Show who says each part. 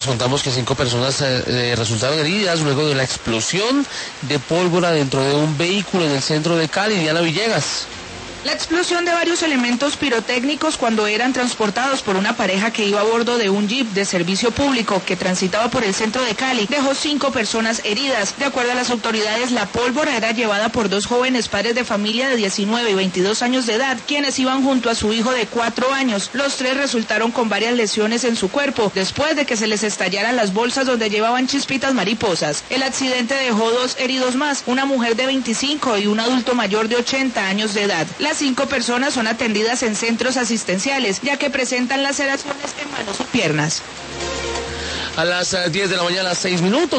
Speaker 1: Contamos que 5 personas resultaron heridas luego de la explosión de pólvora dentro de un vehículo en el centro de Cali. Diana Villegas.
Speaker 2: La explosión de varios elementos pirotécnicos cuando eran transportados por una pareja que iba a bordo de un jeep de servicio público que transitaba por el centro de Cali dejó 5 personas heridas. De acuerdo a las autoridades, la pólvora era llevada por 2 jóvenes padres de familia de 19 y 22 años de edad, quienes iban junto a su hijo de 4 años. Los 3 resultaron con varias lesiones en su cuerpo después de que se les estallaran las bolsas donde llevaban chispitas mariposas. El accidente dejó 2 heridos más, una mujer de 25 y un adulto mayor de 80 años de edad. Las 5 personas son atendidas en centros asistenciales, ya que presentan laceraciones en manos y piernas.
Speaker 1: A las 10 de la mañana, 6 minutos.